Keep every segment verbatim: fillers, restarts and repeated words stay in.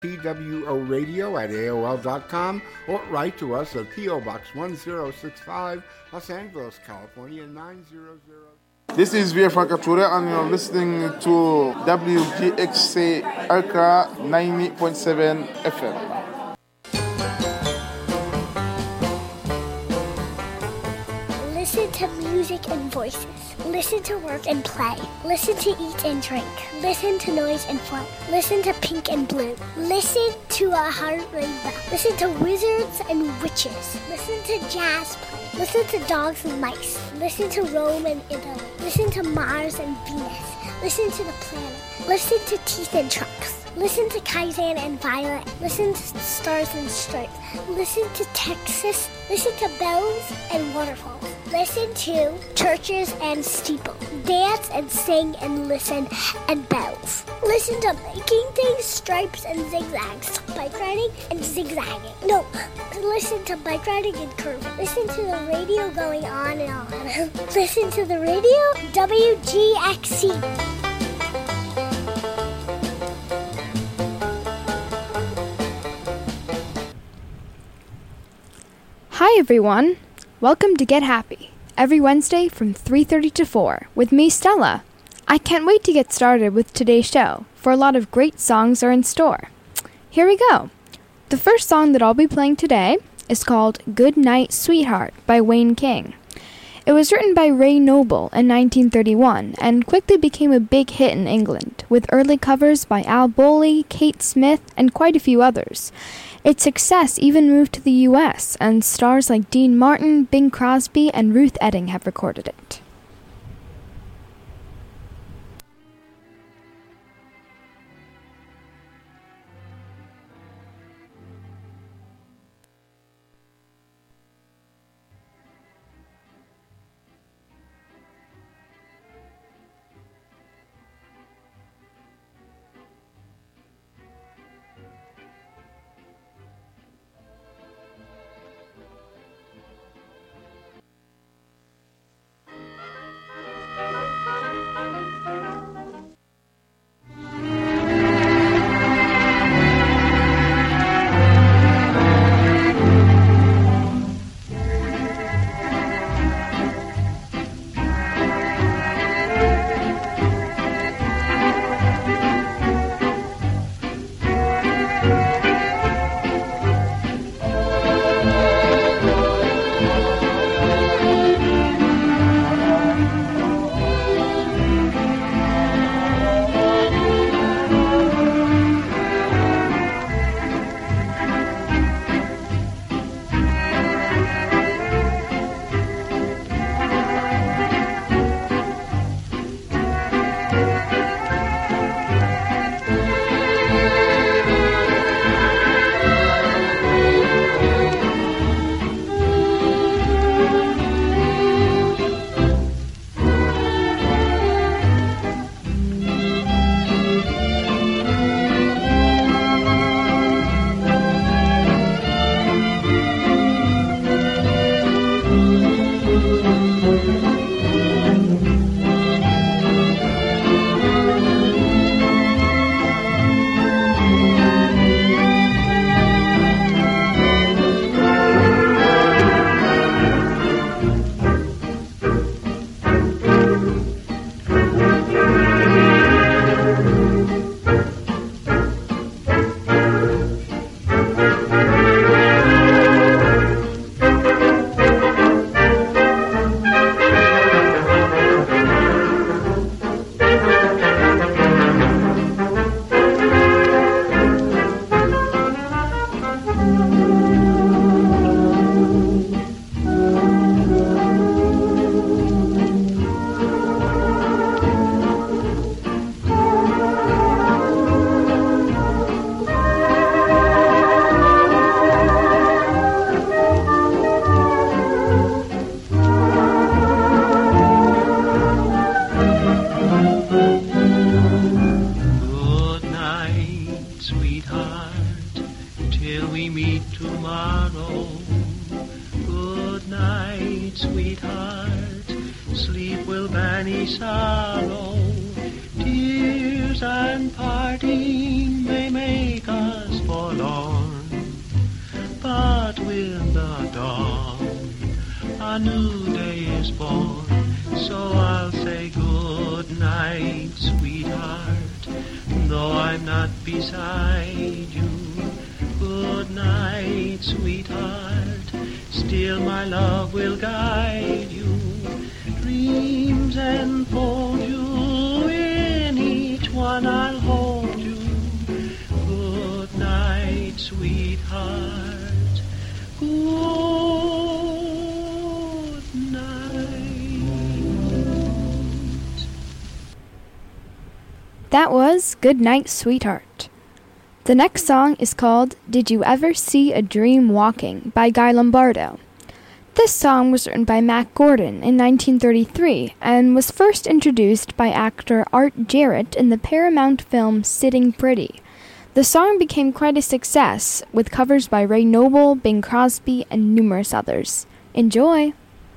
T W O radio at A O L dot com or write to us at P O Box one zero six five, Los Angeles, California nine zero zero. This is Via Francatura and you're listening to W G X C Accra ninety point seven F M. Listen to music and voices. Listen to work and play. Listen to eat and drink. Listen to noise and fun. Listen to pink and blue. Listen to a heart rainbow. Listen to wizards and witches. Listen to jazz play. Listen to dogs and mice. Listen to Rome and Italy. Listen to Mars and Venus. Listen to the planet. Listen to teeth and trunks. Listen to Kaizen and Violet. Listen to Stars and Stripes. Listen to Texas. Listen to bells and waterfalls. Listen to churches and steeples. Dance and sing and listen and bells. Listen to Making Things, Stripes and Zigzags. Bike riding and zigzagging. No, listen to bike riding and curving. Listen to the radio going on and on. Listen to the radio, W G X C. Hi everyone, welcome to Get Happy, every Wednesday from three thirty to four, with me, Stella. I can't wait to get started with today's show, for a lot of great songs are in store. Here we go. The first song that I'll be playing today is called Good Night, Sweetheart by Wayne King. It was written by Ray Noble in nineteen thirty-one and quickly became a big hit in England, with early covers by Al Bowley, Kate Smith, and quite a few others. Its success even moved to the U S, and stars like Dean Martin, Bing Crosby, and Ruth Etting have recorded it. sorrow, tears and parting may make us a new day is born. So I'll say good night, sweetheart, though I'm not beside you. Good night, sweetheart, still my love will guide you. Dreams enfold you, in each one I'll hold you. Good night, sweetheart, good night. That was Good Night, Sweetheart. The next song is called Did You Ever See a Dream Walking by Guy Lombardo. This song was written by Mack Gordon in nineteen thirty-three and was first introduced by actor Art Jarrett in the Paramount film Sitting Pretty. The song became quite a success, with covers by Ray Noble, Bing Crosby, and numerous others. Enjoy!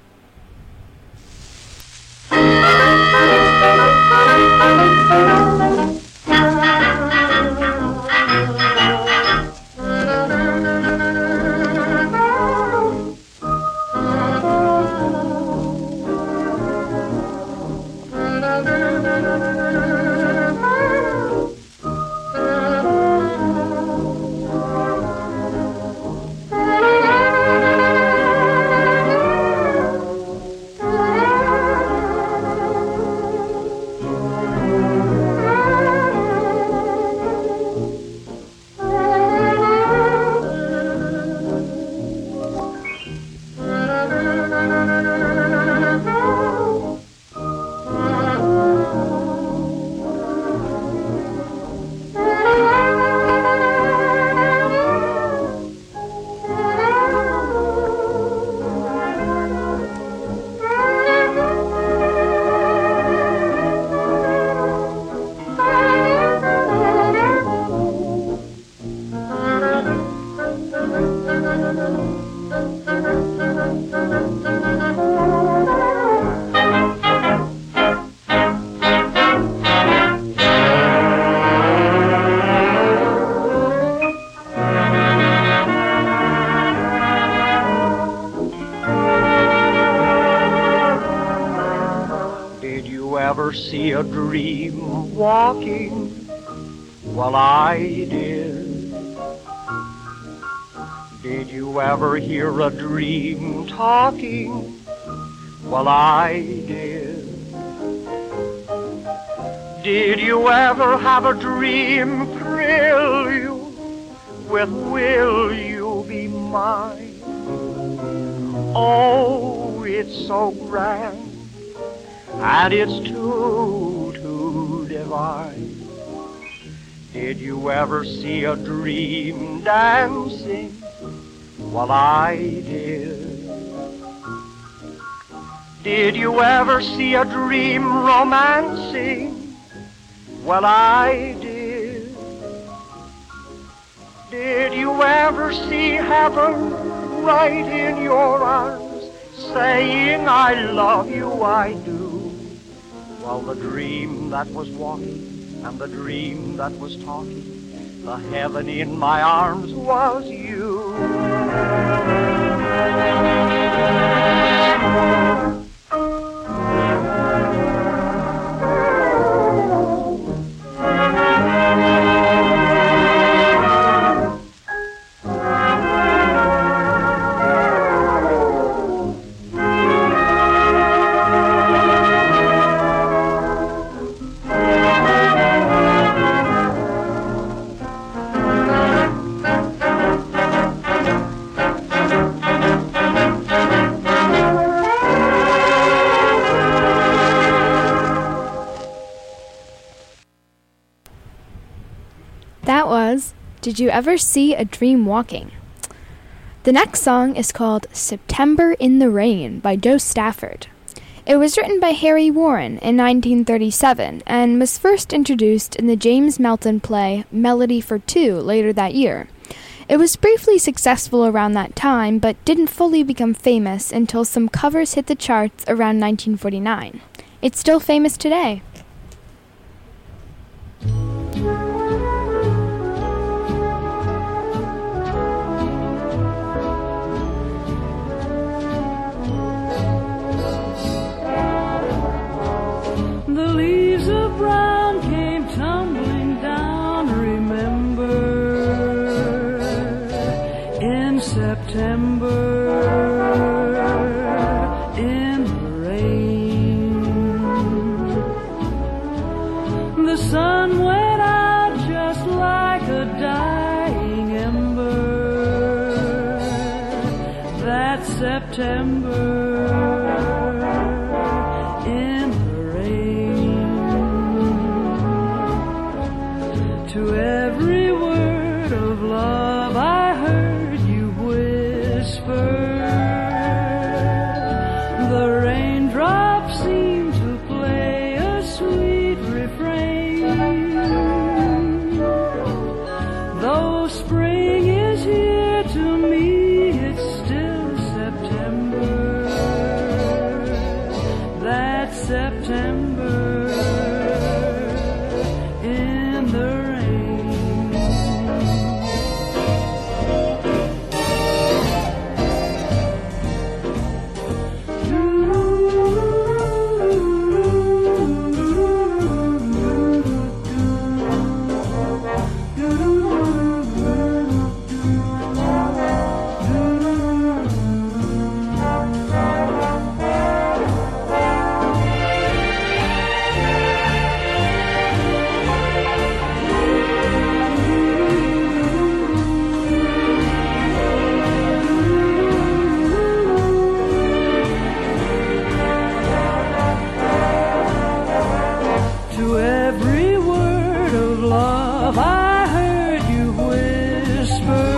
See a dream walking? Well, I did. Did you ever hear a dream talking? Well, I did. Did you ever have a dream thrill you with will you be mine? Oh, it's so grand, and it's too, too divine. Did you ever see a dream dancing? Well, I did. Did you ever see a dream romancing? Well, I did. Did you ever see heaven right in your arms, saying, I love you, I do? Well, the dream that was walking and the dream that was talking, the heaven in my arms was you. That was Did You Ever See a Dream Walking? The next song is called September in the Rain by Joe Stafford. It was written by Harry Warren in nineteen thirty-seven and was first introduced in the James Melton play Melody for Two later that year. It was briefly successful around that time, but didn't fully become famous until some covers hit the charts around nineteen forty-nine. It's still famous today. September in the rain. The sun went out just like a dying ember that September in the rain. To every word of love I heard you whisper, the raindrops seem to play a sweet refrain. Though spring is here, to me it's still September, that's September in the rain. To every word of love I heard you whisper,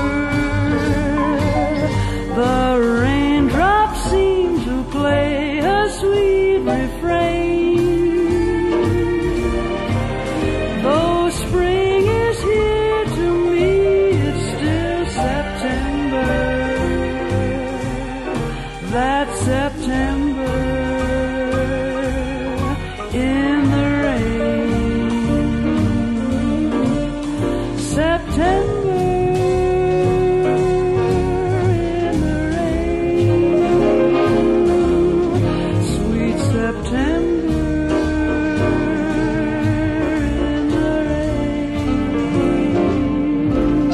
the raindrops seem to play a sweet refrain. Though spring is here, to me it's still September, that's September in the rain. September in the rain. Sweet September in the rain.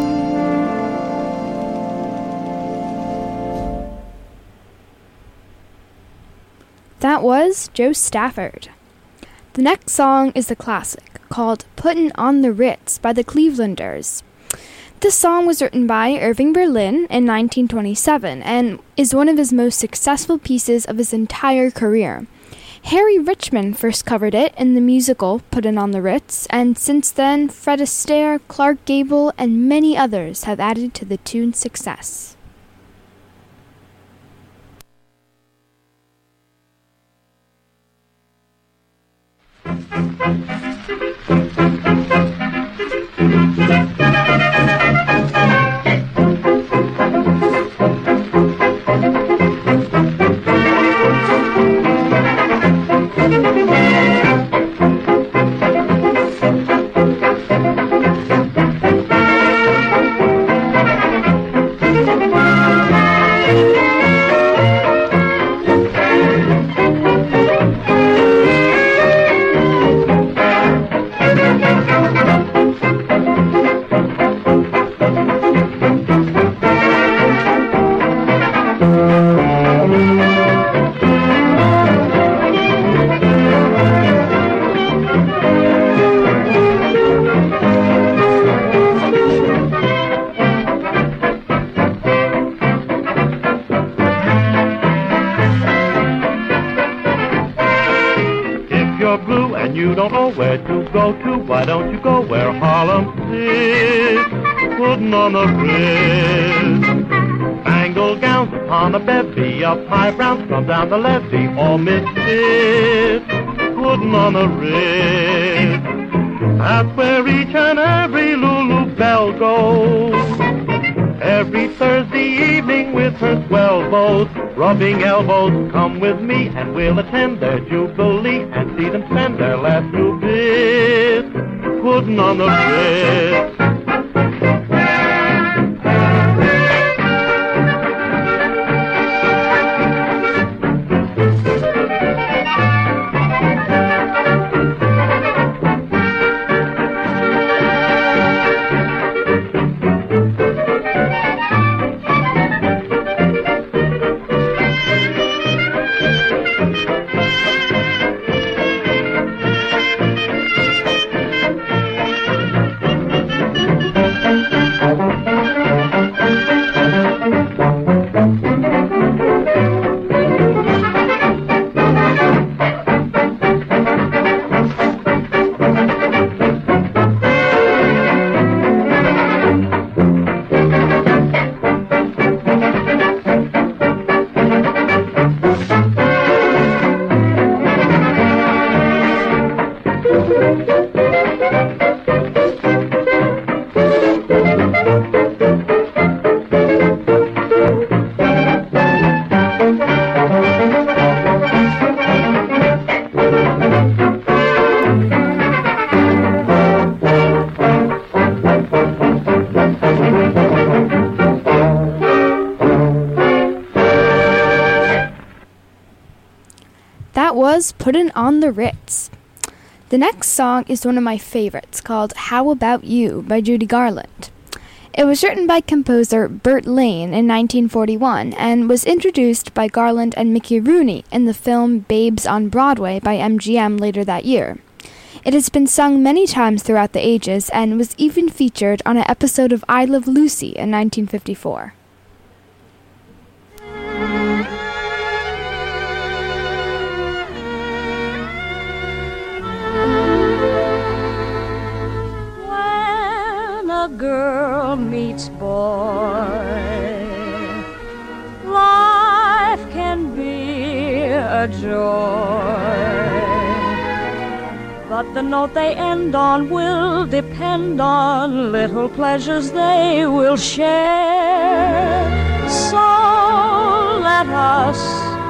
That was Joe Stafford. The next song is a classic called Puttin' on the Ritz by the Clevelanders. This song was written by Irving Berlin in nineteen twenty-seven and is one of his most successful pieces of his entire career. Harry Richmond first covered it in the musical Puttin' on the Ritz, and since then Fred Astaire, Clark Gable, and many others have added to the tune's success. You don't know where to go to, why don't you go where Harlem is? Putting on the Ritz. Spangled gowns upon a bevy of high browns from down the levee, all misfit. Putting on the Ritz. That's where each and every Lulu Belle goes. Every Thursday evening with her swell bows, rubbing elbows, come with me and we'll attend their jubilee and see them spend their last new bit, putting on the Ritz. was Puttin' on the Ritz. The next song is one of my favorites, called How About You by Judy Garland. It was written by composer Burt Lane in nineteen forty-one and was introduced by Garland and Mickey Rooney in the film Babes on Broadway by M G M later that year. It has been sung many times throughout the ages and was even featured on an episode of I Love Lucy in nineteen fifty-four. When a girl meets boy, life can be a joy. But the note they end on will depend on little pleasures they will share. So let us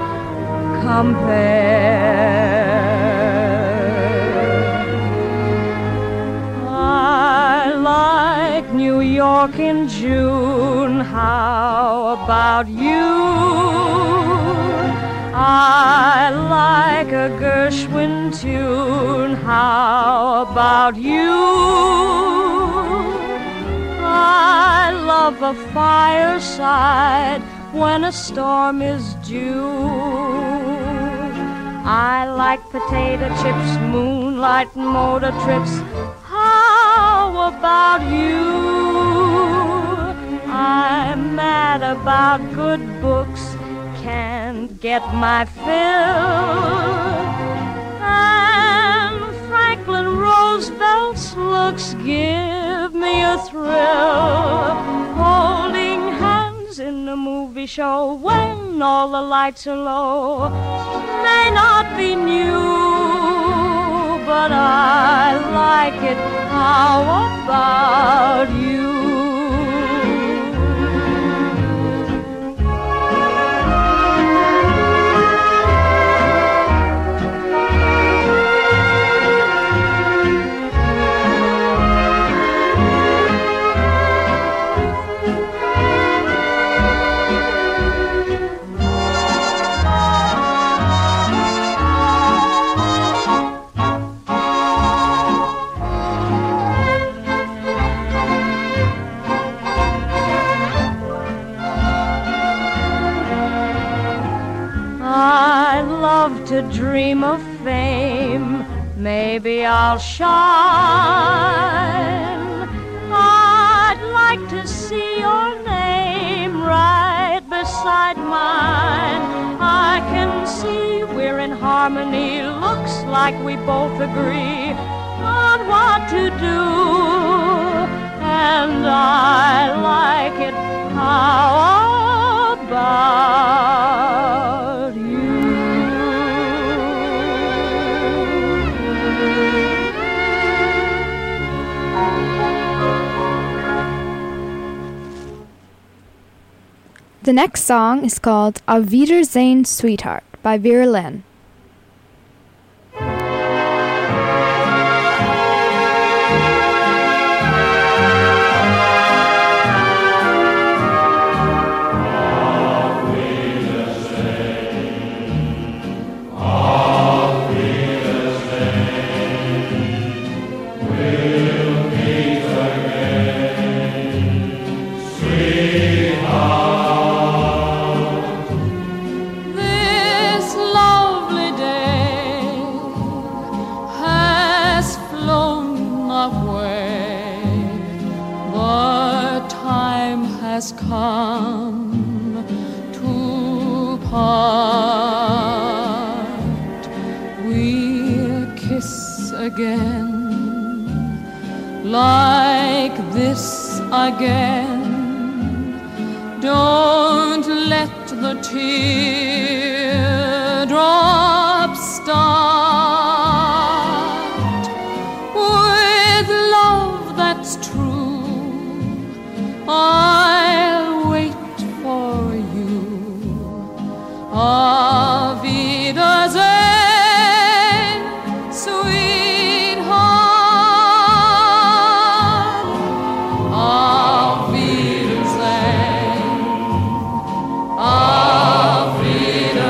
compare. I like New York in June. How about you? I like a Gershwin tune. How about you? I love a fireside when a storm is due. I like potato chips, moonlight, and motor trips. How about you? I'm mad about good books, can't get my fill. And Franklin Roosevelt's looks give me a thrill. Holding hands in a movie show when all the lights are low may not be new, but I like it. How about you? To dream of fame, maybe I'll shine. I'd like to see your name right beside mine. I can see we're in harmony. Looks like we both agree on what to do, and I like it. How about you? The next song is called Auf Wiedersehen, Sweetheart by Vera Lynn. Has come to part. We'll kiss again, like this again. Don't let the teardrops start. With love that's true, I'll wait for you. Auf Wiedersehen, sweetheart. Auf Wiedersehen, auf Wiedersehen.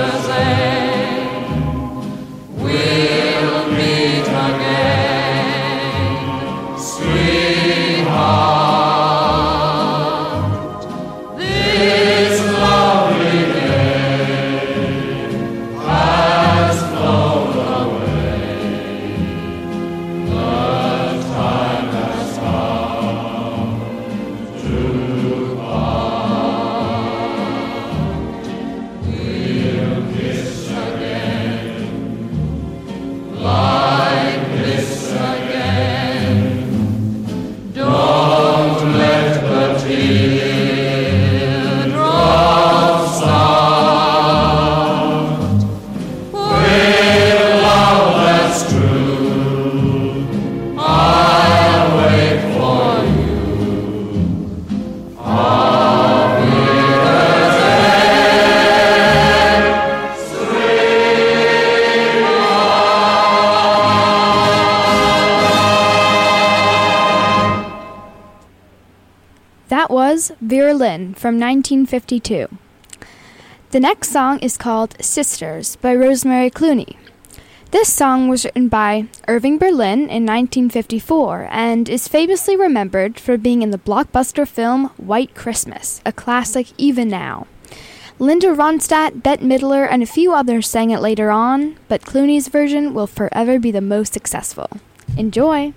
That was Vera Lynn from nineteen fifty-two. The next song is called Sisters by Rosemary Clooney. This song was written by Irving Berlin in nineteen fifty-four and is famously remembered for being in the blockbuster film White Christmas, a classic even now. Linda Ronstadt, Bette Midler, and a few others sang it later on, but Clooney's version will forever be the most successful. Enjoy!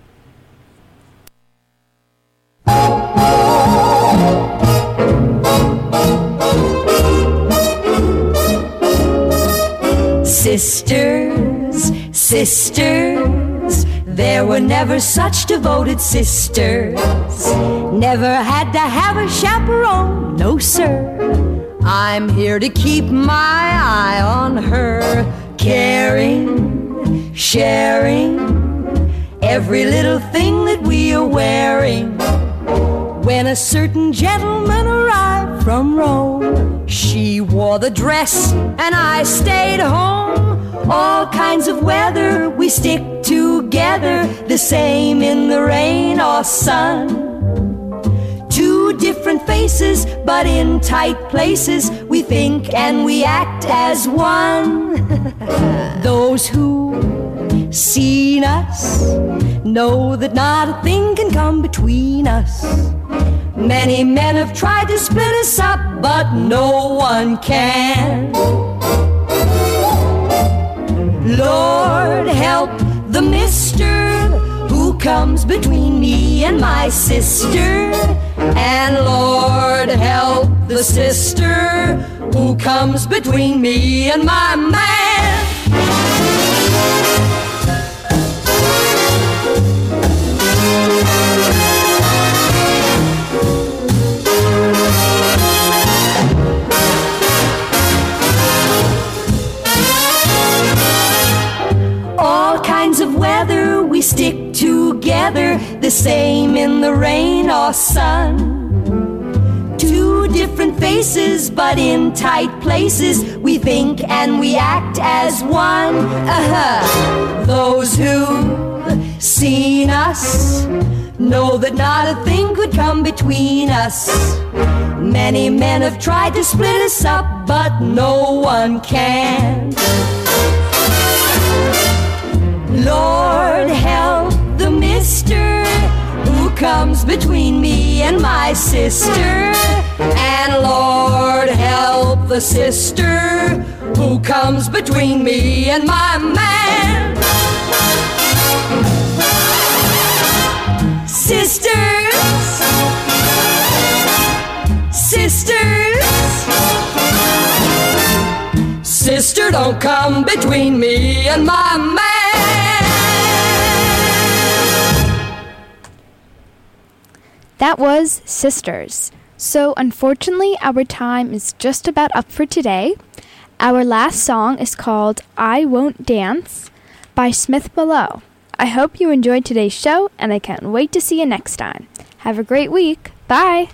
Sisters, sisters, there were never such devoted sisters. Never had to have a chaperone, no sir. I'm here to keep my eye on her, caring, sharing every little thing that we are wearing. When a certain gentleman arrived from Rome, she wore the dress and I stayed home. All kinds of weather, we stick together, the same in the rain or sun. Two different faces, but in tight places, we think and we act as one. Those who seen us know that not a thing can come between us. Many men have tried to split us up, but no one can. Lord help the mister who comes between me and my sister. And Lord help the sister who comes between me and my man. All kinds of weather, we stick together, the same in the rain or sun. Two different faces, but in tight places, we think and we act as one. Uh-huh. Those who've seen us know that not a thing could come between us. Many men have tried to split us up, but no one can. Lord help the mister who comes between me and my sister. And Lord help the sister who comes between me and my man. Sisters, sisters, sister, don't come between me and my man. That was Sisters. So unfortunately, our time is just about up for today. Our last song is called I Won't Dance by Smith Below. I hope you enjoyed today's show, and I can't wait to see you next time. Have a great week. Bye!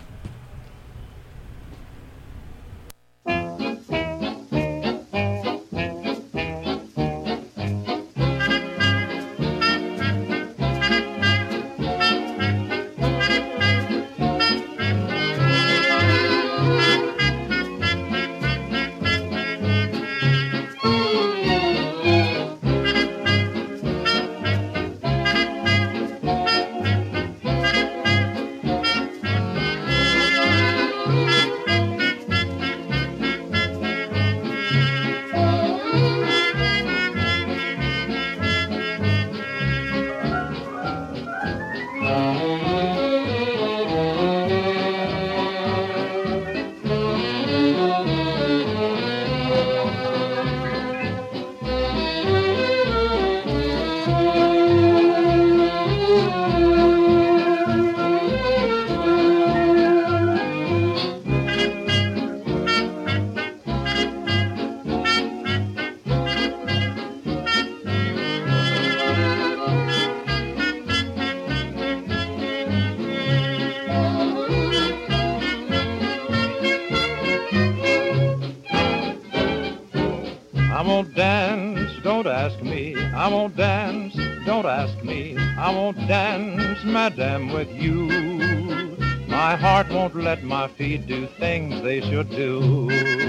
I won't dance, don't ask me. I won't dance, don't ask me. I won't dance, madame, with you. My heart won't let my feet do things they should do.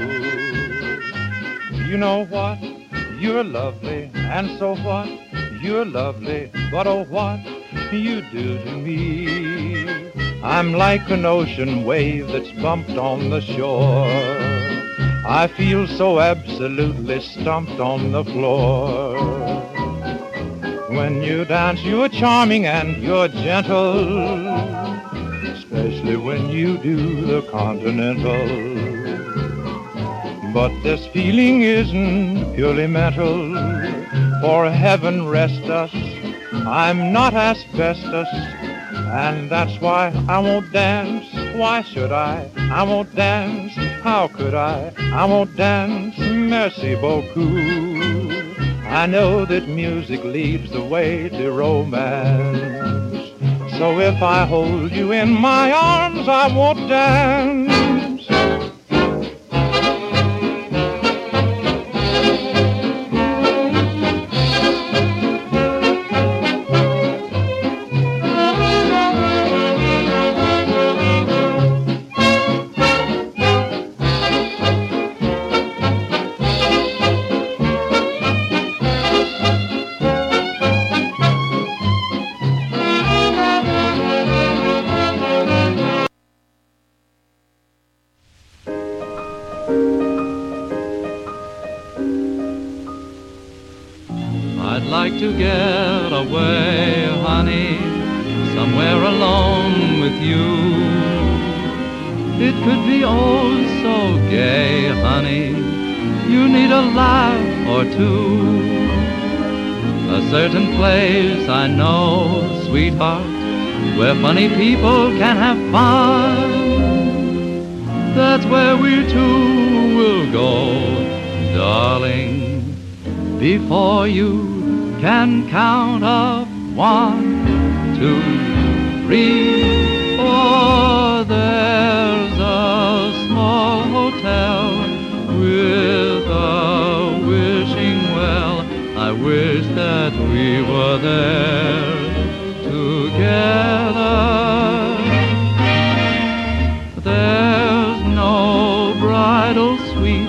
You know what? You're lovely, and so what? You're lovely, but oh what you do to me. I'm like an ocean wave that's bumped on the shore. I feel so absolutely stumped on the floor. When you dance, you're charming and you're gentle, especially when you do the continental. But this feeling isn't purely mental, for heaven rest us, I'm not asbestos, and that's why I won't dance. Why should I? I won't dance. How could I? I won't dance. Merci beaucoup. I know that music leads the way to romance, so if I hold you in my arms, I won't dance. I'd like to get away, honey, somewhere alone with you. It could be oh so gay, honey, you need a laugh or two. A certain place I know, sweetheart, where funny people can have fun. That's where we two will go, darling, before you can count up one, two, three, four. There's a small hotel with a wishing well. I wish that we were there together. There's no bridal suite